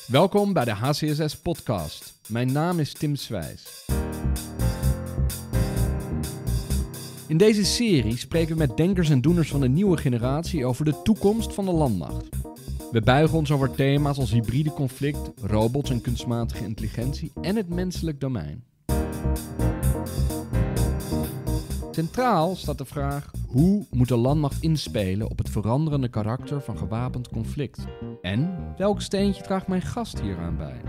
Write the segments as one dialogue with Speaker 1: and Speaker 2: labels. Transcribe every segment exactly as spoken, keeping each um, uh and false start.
Speaker 1: Welkom bij de H C S S-podcast. Mijn naam is Tim Swijs. In deze serie spreken we met denkers en doeners van de nieuwe generatie over de toekomst van de landmacht. We buigen ons over thema's als hybride conflict, robots en kunstmatige intelligentie en het menselijk domein. Centraal staat de vraag: hoe moet de landmacht inspelen op het veranderende karakter van gewapend conflict? En welk steentje draagt mijn gast hieraan bij?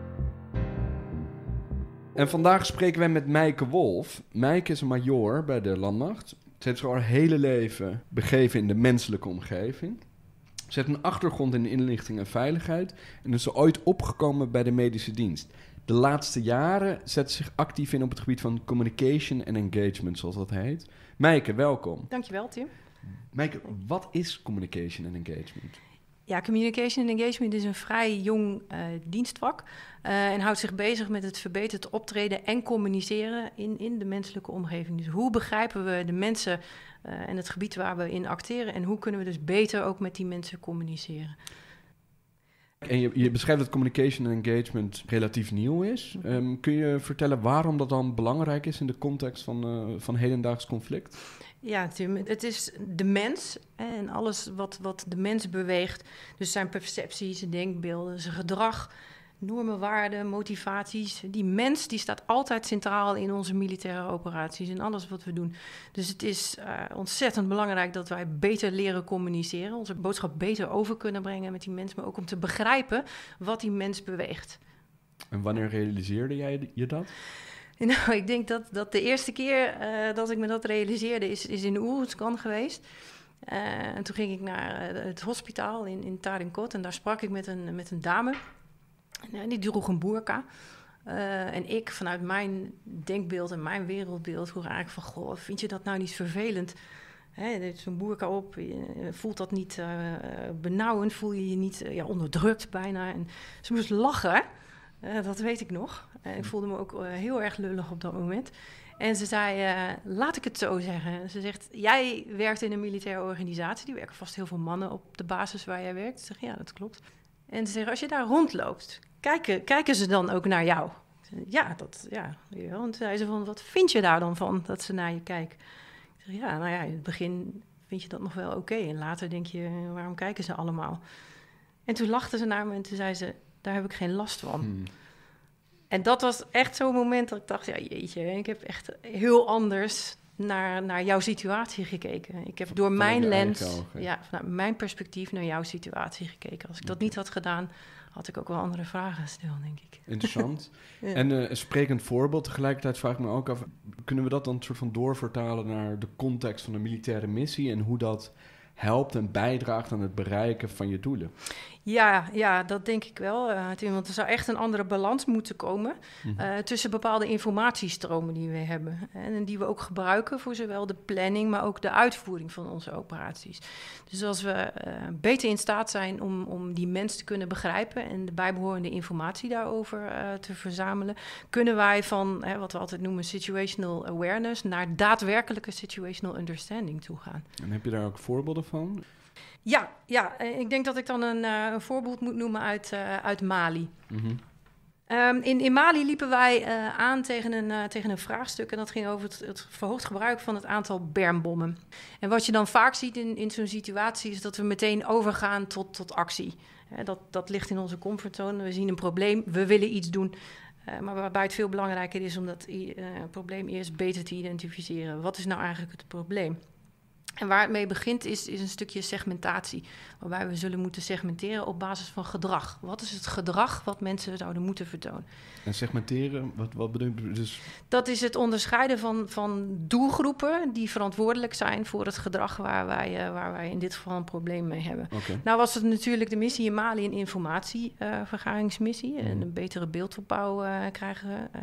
Speaker 1: En vandaag spreken wij met Mijke Wolf. Mijke is een majoor bij de landmacht. Ze heeft zich haar hele leven begeven in de menselijke omgeving. Ze heeft een achtergrond in inlichting en veiligheid en is ooit opgekomen bij de medische dienst. De laatste jaren zet ze zich actief in op het gebied van communication en engagement, zoals dat heet. Mijke, welkom.
Speaker 2: Dankjewel, Tim.
Speaker 1: Mijke, wat is communication en engagement?
Speaker 2: Ja, communication en engagement is een vrij jong uh, dienstvak uh, en houdt zich bezig met het verbeterd optreden en communiceren in, in de menselijke omgeving. Dus hoe begrijpen we de mensen uh, en het gebied waar we in acteren en hoe kunnen we dus beter ook met die mensen communiceren?
Speaker 1: En je, je beschrijft dat communication en engagement relatief nieuw is. Um, kun je vertellen waarom dat dan belangrijk is in de context van, uh, van hedendaags conflict?
Speaker 2: Ja, Tim, het is de mens en alles wat, wat de mens beweegt. Dus zijn percepties, zijn denkbeelden, zijn gedrag, normen, waarden, motivaties. Die mens die staat altijd centraal in onze militaire operaties en alles wat we doen. Dus het is uh, ontzettend belangrijk dat wij beter leren communiceren. Onze boodschap beter over kunnen brengen met die mens, maar ook om te begrijpen wat die mens beweegt.
Speaker 1: En wanneer realiseerde jij je dat?
Speaker 2: Nou, ik denk dat, dat de eerste keer uh, dat ik me dat realiseerde is, is in Oeruzkan geweest. Uh, en toen ging ik naar uh, het hospitaal in, in Tarinkot en daar sprak ik met een, met een dame. En, uh, die droeg een boerka. Uh, en ik, vanuit mijn denkbeeld en mijn wereldbeeld, vroeg eigenlijk van: goh, vind je dat nou niet vervelend? Hè, er is zo'n boerka op, je voelt dat niet uh, benauwend, voel je je niet uh, ja, onderdrukt bijna. En ze moest lachen. Uh, dat weet ik nog. Uh, ik voelde me ook uh, heel erg lullig op dat moment. En ze zei, uh, laat ik het zo zeggen. Ze zegt, jij werkt in een militaire organisatie. Die werken vast heel veel mannen op de basis waar jij werkt. Ze zegt, ja, dat klopt. En ze zegt, als je daar rondloopt, kijken, kijken ze dan ook naar jou? Zeg, ja, dat, ja. En toen zei ze van, wat vind je daar dan van, dat ze naar je kijken? Ik zeg, ja, nou ja, in het begin vind je dat nog wel oké. Okay. En later denk je, waarom kijken ze allemaal? En toen lachte ze naar me en toen zei ze, daar heb ik geen last van. Hmm. En dat was echt zo'n moment dat ik dacht, ja jeetje, ik heb echt heel anders naar, naar jouw situatie gekeken. Ik heb door van mijn lens, ogen, ja, vanuit mijn perspectief naar jouw situatie gekeken. Als ik dat okay. niet had gedaan, had ik ook wel andere vragen gesteld, denk ik.
Speaker 1: Interessant. Ja. En uh, een sprekend voorbeeld, tegelijkertijd vraag ik me ook af, kunnen we dat dan een soort van doorvertalen naar de context van een militaire missie en hoe dat helpt en bijdraagt aan het bereiken van je doelen?
Speaker 2: Ja, ja, dat denk ik wel, uh, Tim, want er zou echt een andere balans moeten komen mm-hmm. uh, tussen bepaalde informatiestromen die we hebben en die we ook gebruiken voor zowel de planning, maar ook de uitvoering van onze operaties. Dus als we uh, beter in staat zijn om, om die mens te kunnen begrijpen en de bijbehorende informatie daarover uh, te verzamelen, kunnen wij van hè, wat we altijd noemen situational awareness naar daadwerkelijke situational understanding toe gaan.
Speaker 1: En heb je daar ook voorbeelden van?
Speaker 2: Ja, ja, ik denk dat ik dan een, uh, een voorbeeld moet noemen uit, uh, uit Mali. Mm-hmm. Um, in, in Mali liepen wij uh, aan tegen een, uh, tegen een vraagstuk en dat ging over het, het verhoogd gebruik van het aantal bermbommen. En wat je dan vaak ziet in, in zo'n situatie is dat we meteen overgaan tot, tot actie. He, dat, dat ligt in onze comfortzone. We zien een probleem, we willen iets doen. Uh, maar waarbij het veel belangrijker is om dat uh, probleem eerst beter te identificeren. Wat is nou eigenlijk het probleem? En waar het mee begint is, is een stukje segmentatie, waarbij we zullen moeten segmenteren op basis van gedrag. Wat is het gedrag wat mensen zouden moeten vertonen?
Speaker 1: En segmenteren, wat, wat bedoel je dus?
Speaker 2: Dat is het onderscheiden van, van doelgroepen die verantwoordelijk zijn voor het gedrag waar wij, uh, waar wij in dit geval een probleem mee hebben. Okay. Nou was het natuurlijk de missie in Mali een informatievergaringsmissie uh, mm. en een betere beeldopbouw uh, krijgen. Uh,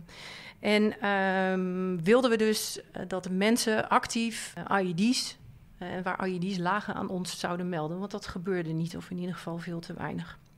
Speaker 2: En um, wilden we dus uh, dat de mensen actief uh, I E D's, uh, waar I E D's lagen, aan ons zouden melden. Want dat gebeurde niet, of in ieder geval veel te weinig.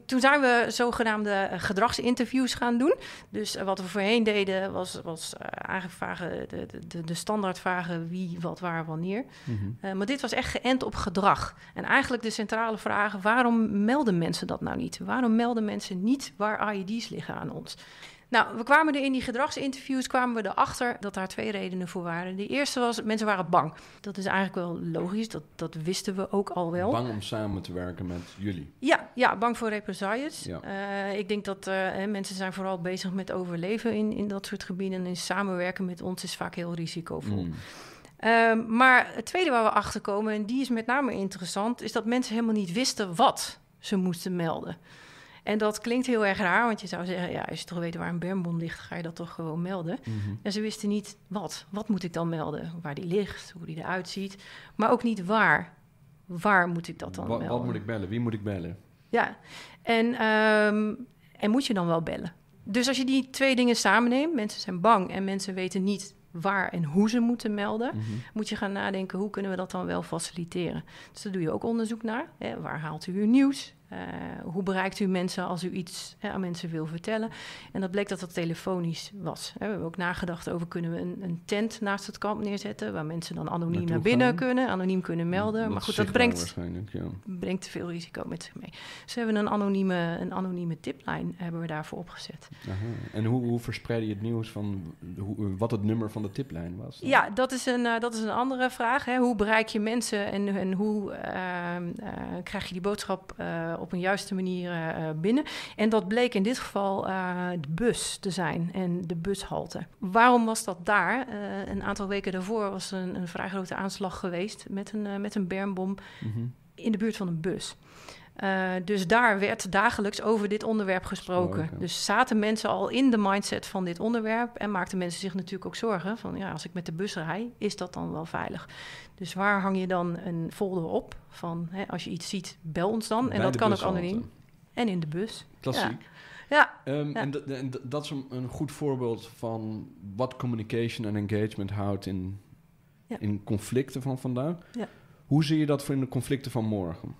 Speaker 2: toen zijn we zogenaamde uh, gedragsinterviews gaan doen. Dus uh, wat we voorheen deden was, was uh, eigenlijk vragen, de, de, de standaardvragen wie, wat, waar, wanneer. Mm-hmm. Uh, maar dit was echt geënt op gedrag. En eigenlijk de centrale vragen, waarom melden mensen dat nou niet? Waarom melden mensen niet waar I E D's liggen aan ons? Nou, we kwamen er in die gedragsinterviews kwamen we erachter dat daar twee redenen voor waren. De eerste was, mensen waren bang. Dat is eigenlijk wel logisch, dat, dat wisten we ook al wel.
Speaker 1: Bang om samen te werken met jullie?
Speaker 2: Ja, ja bang voor represailles.
Speaker 1: Ja.
Speaker 2: Uh, ik denk dat uh, hè, mensen zijn vooral bezig met overleven in, in dat soort gebieden. En samenwerken met ons is vaak heel risicovol. Mm. Uh, maar het tweede waar we achter komen, en die is met name interessant, is dat mensen helemaal niet wisten wat ze moesten melden. En dat klinkt heel erg raar, want je zou zeggen, ja, als je toch weet waar een bermbom ligt, ga je dat toch gewoon melden. Mm-hmm. En ze wisten niet wat. Wat moet ik dan melden? Waar die ligt, hoe die eruit ziet. Maar ook niet waar. Waar moet ik dat dan
Speaker 1: wat,
Speaker 2: melden?
Speaker 1: Wat moet ik bellen? Wie moet ik bellen?
Speaker 2: Ja, en, um, en moet je dan wel bellen? Dus als je die twee dingen samenneemt, mensen zijn bang en mensen weten niet waar en hoe ze moeten melden, mm-hmm. moet je gaan nadenken, hoe kunnen we dat dan wel faciliteren? Dus daar doe je ook onderzoek naar. Hè? Waar haalt u uw nieuws? Uh, hoe bereikt u mensen als u iets hè, aan mensen wil vertellen? En dat bleek dat dat telefonisch was. Hè? We hebben ook nagedacht over, kunnen we een, een tent naast het kamp neerzetten, waar mensen dan anoniem Naartoe naar binnen gaan. kunnen, anoniem kunnen melden. Dat maar goed, dat brengt, ja. brengt te veel risico met zich mee. Dus we hebben een anonieme, een anonieme tiplijn hebben we daarvoor opgezet.
Speaker 1: Aha. En hoe, hoe verspreid je het nieuws van hoe, wat het nummer van de tiplijn was? Dan?
Speaker 2: Ja, dat is een, uh, dat is een andere vraag. Hè? Hoe bereik je mensen en, en hoe uh, uh, krijg je die boodschap uh, op een juiste manier uh, binnen. En dat bleek in dit geval uh, de bus te zijn en de bushalte. Waarom was dat daar? Uh, een aantal weken daarvoor was er een, een vrij grote aanslag geweest met een, uh, met een bermbom mm-hmm. in de buurt van een bus. Uh, dus daar werd dagelijks over dit onderwerp gesproken. Oh, okay. Dus zaten mensen al in de mindset van dit onderwerp en maakten mensen zich natuurlijk ook zorgen van, ja, als ik met de bus rij, is dat dan wel veilig? Dus waar hang je dan een folder op van, hè, als je iets ziet, bel ons dan. Bij en dat kan ook anoniem. En in de bus.
Speaker 1: Klassiek.
Speaker 2: Ja.
Speaker 1: Ja. Um, ja. En, d- en d- dat is een, een goed voorbeeld van wat communication en engagement houdt in, ja. in conflicten van vandaag. Ja. Hoe zie je dat voor in de conflicten van morgen?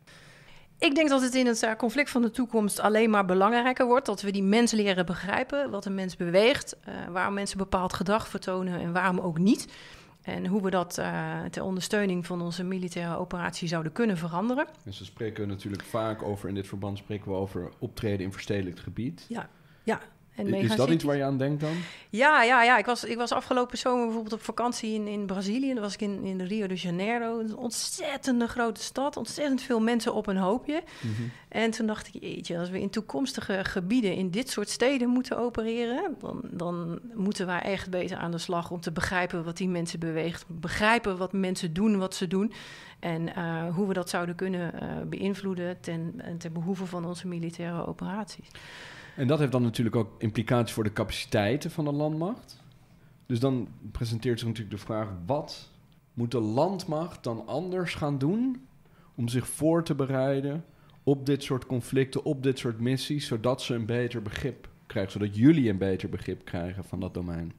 Speaker 2: Ik denk dat het in het conflict van de toekomst alleen maar belangrijker wordt. Dat we die mens leren begrijpen, wat een mens beweegt, uh, waarom mensen bepaald gedrag vertonen en waarom ook niet. En hoe we dat uh, ter ondersteuning van onze militaire operatie zouden kunnen veranderen.
Speaker 1: En ze spreken natuurlijk vaak over, in dit verband spreken we over optreden in verstedelijkt gebied.
Speaker 2: Ja, ja. En
Speaker 1: is dat iets waar je aan denkt dan?
Speaker 2: Ja, ja, ja. Ik was, ik was afgelopen zomer bijvoorbeeld op vakantie in, in Brazilië. Dan was ik in, in Rio de Janeiro. Een ontzettende grote stad. Ontzettend veel mensen op een hoopje. Mm-hmm. En toen dacht ik, jeetje, als we in toekomstige gebieden in dit soort steden moeten opereren, dan, dan moeten wij echt beter aan de slag om te begrijpen wat die mensen beweegt. Begrijpen wat mensen doen, wat ze doen. En uh, hoe we dat zouden kunnen uh, beïnvloeden ten, ten behoeve van onze militaire operaties.
Speaker 1: En dat heeft dan natuurlijk ook implicaties voor de capaciteiten van de landmacht. Dus dan presenteert zich natuurlijk de vraag, wat moet de landmacht dan anders gaan doen om zich voor te bereiden op dit soort conflicten, op dit soort missies, zodat ze een beter begrip krijgen, zodat jullie een beter begrip krijgen van dat domein?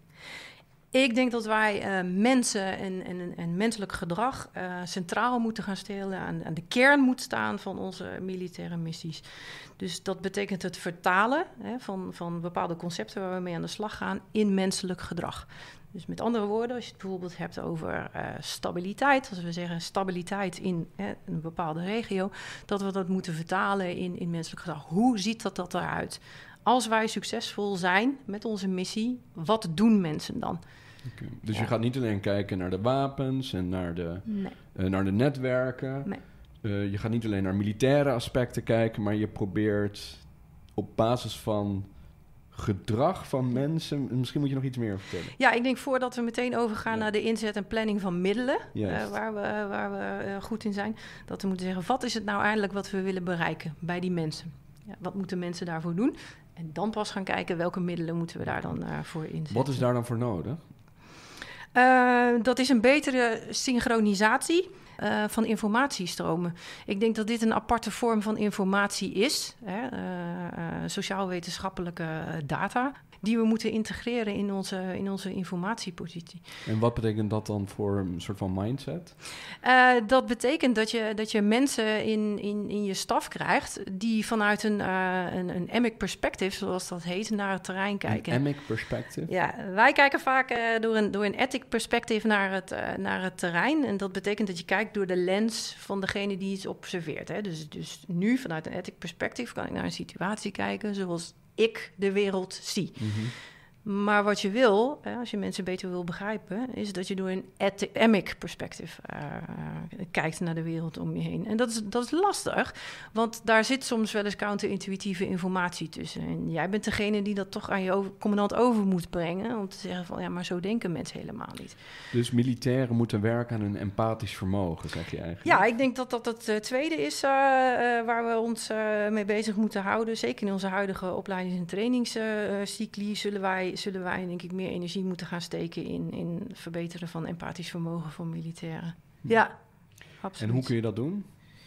Speaker 2: Ik denk dat wij uh, mensen en, en, en menselijk gedrag uh, centraal moeten gaan stellen, aan, aan de kern moet staan van onze militaire missies. Dus dat betekent het vertalen hè, van, van bepaalde concepten waar we mee aan de slag gaan in menselijk gedrag. Dus met andere woorden, als je het bijvoorbeeld hebt over uh, stabiliteit, als we zeggen stabiliteit in hè, een bepaalde regio, dat we dat moeten vertalen in, in menselijk gedrag. Hoe ziet dat, dat eruit? Als wij succesvol zijn met onze missie, wat doen mensen dan?
Speaker 1: Okay. Dus ja. Je gaat niet alleen kijken naar de wapens en naar de,
Speaker 2: nee.
Speaker 1: uh, naar de netwerken.
Speaker 2: Nee.
Speaker 1: Uh, je gaat niet alleen naar militaire aspecten kijken, maar je probeert op basis van gedrag van mensen. Misschien moet je nog iets meer vertellen.
Speaker 2: Ja, ik denk voordat we meteen overgaan ja. naar de inzet en planning van middelen,
Speaker 1: yes.
Speaker 2: uh, waar we, waar we uh, goed in zijn, dat we moeten zeggen, wat is het nou eigenlijk wat we willen bereiken bij die mensen? Ja, wat moeten mensen daarvoor doen? En dan pas gaan kijken welke middelen moeten we daar dan uh, voor inzetten.
Speaker 1: Wat is daar dan voor nodig?
Speaker 2: Uh, dat is een betere synchronisatie uh, van informatiestromen. Ik denk dat dit een aparte vorm van informatie is, hè, uh, uh, sociaal-wetenschappelijke data, die we moeten integreren in onze, in onze informatiepositie.
Speaker 1: En wat betekent dat dan voor een soort van mindset?
Speaker 2: Uh, dat betekent dat je, dat je mensen in, in, in je staf krijgt die vanuit een, uh, een, een emic perspective, zoals dat heet, naar het terrein kijken.
Speaker 1: Een emic perspective?
Speaker 2: Ja, wij kijken vaak uh, door een, door een ethic perspective naar het, uh, naar het terrein. En dat betekent dat je kijkt door de lens van degene die iets observeert. Hè. Dus, dus nu, vanuit een ethic perspective, kan ik naar een situatie kijken zoals ik de wereld zie. Mm-hmm. Maar wat je wil, hè, als je mensen beter wil begrijpen, is dat je door een emic perspective uh, kijkt naar de wereld om je heen. En dat is, dat is lastig, want daar zit soms wel eens counterintuïtieve informatie tussen. En jij bent degene die dat toch aan je over, commandant over moet brengen, om te zeggen van, ja, maar zo denken mensen helemaal niet.
Speaker 1: Dus militairen moeten werken aan hun empathisch vermogen, zeg je eigenlijk?
Speaker 2: Ja, ik denk dat dat het uh, tweede is uh, uh, waar we ons uh, mee bezig moeten houden. Zeker in onze huidige opleidings- en trainingscycli uh, zullen wij zullen wij denk ik meer energie moeten gaan steken in, in het verbeteren van empathisch vermogen van militairen. Ja, absoluut.
Speaker 1: En hoe kun je dat doen?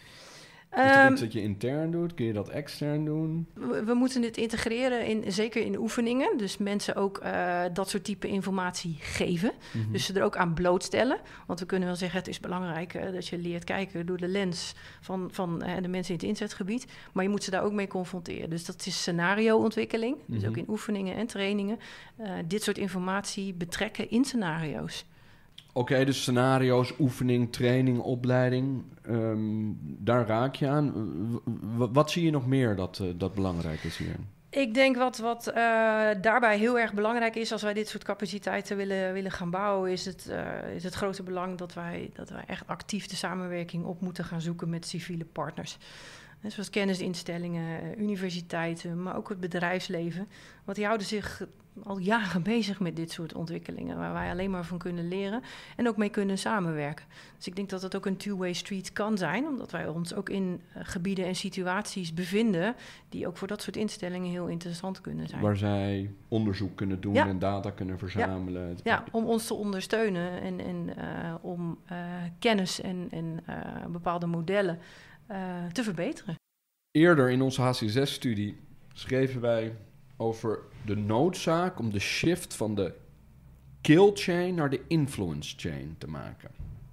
Speaker 1: Is dat um, iets dat je intern doet? Kun je dat extern doen?
Speaker 2: We, we moeten dit integreren, in, zeker in oefeningen. Dus mensen ook uh, dat soort type informatie geven. Mm-hmm. Dus ze er ook aan blootstellen. Want we kunnen wel zeggen, het is belangrijk uh, dat je leert kijken door de lens van, van uh, de mensen in het inzetgebied. Maar je moet ze daar ook mee confronteren. Dus dat is scenario-ontwikkeling. Mm-hmm. Dus ook in oefeningen en trainingen. Uh, dit soort informatie betrekken in scenario's.
Speaker 1: Oké, okay, dus scenario's, oefening, training, opleiding, um, daar raak je aan. W- wat zie je nog meer dat, uh, dat belangrijk is hier?
Speaker 2: Ik denk wat, wat uh, daarbij heel erg belangrijk is als wij dit soort capaciteiten willen, willen gaan bouwen, is het, uh, is het grote belang dat wij, dat wij echt actief de samenwerking op moeten gaan zoeken met civiele partners. He, zoals kennisinstellingen, universiteiten, maar ook het bedrijfsleven. Want die houden zich al jaren bezig met dit soort ontwikkelingen, waar wij alleen maar van kunnen leren en ook mee kunnen samenwerken. Dus ik denk dat het ook een two-way street kan zijn, omdat wij ons ook in uh, gebieden en situaties bevinden die ook voor dat soort instellingen heel interessant kunnen zijn.
Speaker 1: Waar zij onderzoek kunnen doen ja. en data kunnen verzamelen.
Speaker 2: Ja, ja, om ons te ondersteunen en, en uh, om uh, kennis en, en uh, bepaalde modellen uh, te verbeteren.
Speaker 1: Eerder in onze H C zes-studie schreven wij over de noodzaak om de shift van de kill chain naar de influence chain te maken.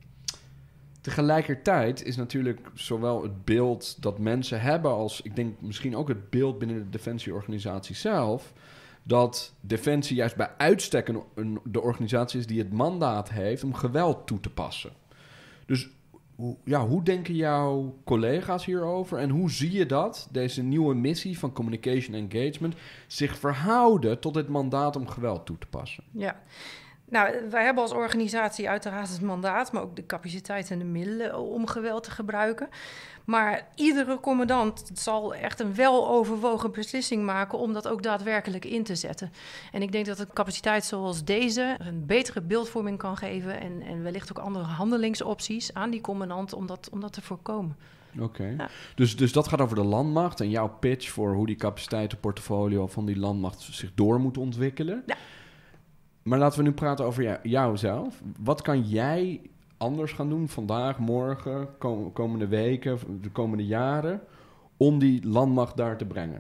Speaker 1: Tegelijkertijd is natuurlijk zowel het beeld dat mensen hebben als, ik denk misschien ook het beeld binnen de defensieorganisatie zelf, dat Defensie juist bij uitstek een, een, de organisatie is die het mandaat heeft om geweld toe te passen. Dus hoe, ja, hoe denken jouw collega's hierover en hoe zie je dat, deze nieuwe missie van communication engagement, zich verhouden tot het mandaat om geweld toe te passen?
Speaker 2: Ja, nou, wij hebben als organisatie uiteraard het mandaat, maar ook de capaciteit en de middelen om geweld te gebruiken. Maar iedere commandant zal echt een weloverwogen beslissing maken om dat ook daadwerkelijk in te zetten. En ik denk dat een capaciteit zoals deze een betere beeldvorming kan geven en, en wellicht ook andere handelingsopties aan die commandant om dat, om dat te voorkomen.
Speaker 1: Oké, okay. ja. dus, dus dat gaat over de landmacht en jouw pitch voor hoe die capaciteitenportfolio van die landmacht zich door moet ontwikkelen. Ja. Maar laten we nu praten over jou, jou zelf. Wat kan jij anders gaan doen vandaag, morgen, kom, komende weken, de komende jaren, om die landmacht daar te brengen?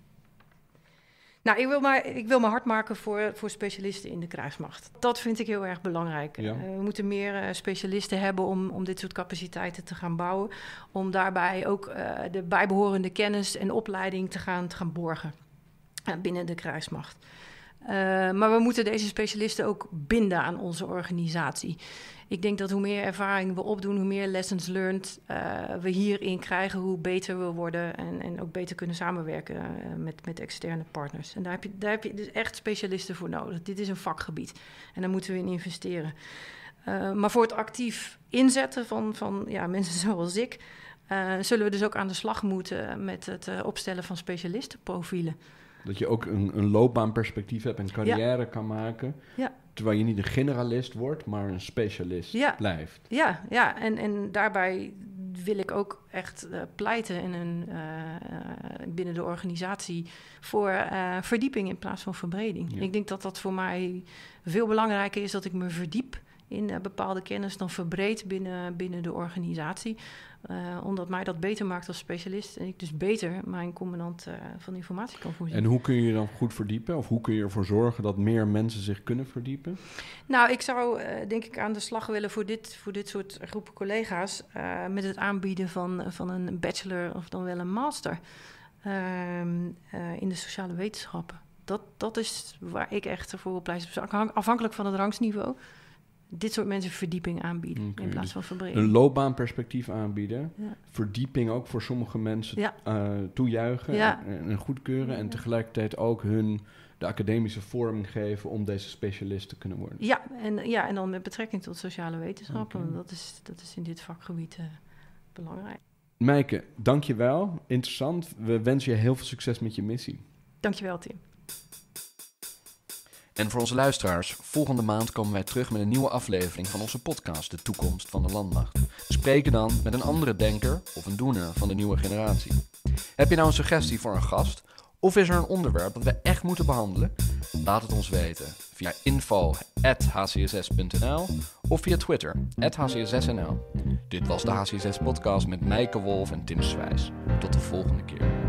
Speaker 2: Nou, ik wil, maar, ik wil me hard maken voor, voor specialisten in de krijgsmacht. Dat vind ik heel erg belangrijk. Ja. Uh, we moeten meer uh, specialisten hebben om, om dit soort capaciteiten te gaan bouwen. Om daarbij ook uh, de bijbehorende kennis en opleiding te gaan, te gaan borgen uh, binnen de krijgsmacht. Uh, maar we moeten deze specialisten ook binden aan onze organisatie. Ik denk dat hoe meer ervaring we opdoen, hoe meer lessons learned uh, we hierin krijgen, hoe beter we worden en, en ook beter kunnen samenwerken uh, met, met externe partners. En daar heb, je, daar heb je dus echt specialisten voor nodig. Dit is een vakgebied en daar moeten we in investeren. Uh, maar voor het actief inzetten van, van ja, mensen zoals ik, uh, zullen we dus ook aan de slag moeten met het uh, opstellen van specialistenprofielen.
Speaker 1: Dat je ook een, een loopbaanperspectief hebt en carrière ja. kan maken. Ja. Terwijl je niet een generalist wordt, maar een specialist ja. blijft.
Speaker 2: Ja, ja. En, en daarbij wil ik ook echt uh, pleiten in een, uh, uh, binnen de organisatie voor uh, verdieping in plaats van verbreding. Ja. Ik denk dat dat voor mij veel belangrijker is dat ik me verdiep in uh, bepaalde kennis dan verbreed binnen, binnen de organisatie. Uh, omdat mij dat beter maakt als specialist en ik dus beter mijn commandant uh, van informatie kan voorzien.
Speaker 1: En hoe kun je je dan goed verdiepen? Of hoe kun je ervoor zorgen dat meer mensen zich kunnen verdiepen?
Speaker 2: Nou, ik zou uh, denk ik aan de slag willen voor dit, voor dit soort groepen collega's uh, met het aanbieden van, van een bachelor of dan wel een master uh, uh, in de sociale wetenschappen. Dat, dat is waar ik echt voor op pleiten. Dus afhankelijk van het rangsniveau. Dit soort mensen verdieping aanbieden okay, in plaats van verbreding.
Speaker 1: Een loopbaanperspectief aanbieden.
Speaker 2: Ja.
Speaker 1: Verdieping ook voor sommige mensen
Speaker 2: ja.
Speaker 1: uh, toejuichen
Speaker 2: ja.
Speaker 1: en, en goedkeuren. Ja. En tegelijkertijd ook hun de academische vorming geven om deze specialist te kunnen worden.
Speaker 2: Ja, en, ja, en dan met betrekking tot sociale wetenschappen. Okay. Dat is, dat is in dit vakgebied uh, belangrijk.
Speaker 1: Meike, dank je wel. Interessant. We wensen je heel veel succes met je missie.
Speaker 2: Dank je wel, Tim.
Speaker 3: En voor onze luisteraars, volgende maand komen wij terug met een nieuwe aflevering van onze podcast De Toekomst van de Landmacht. We spreken dan met een andere denker of een doener van de nieuwe generatie. Heb je nou een suggestie voor een gast? Of is er een onderwerp dat we echt moeten behandelen? Laat het ons weten via info at h c s s punt n l of via Twitter at h c s s n l. Dit was de H C S S podcast met Meike Wolf en Tim Swijs. Tot de volgende keer.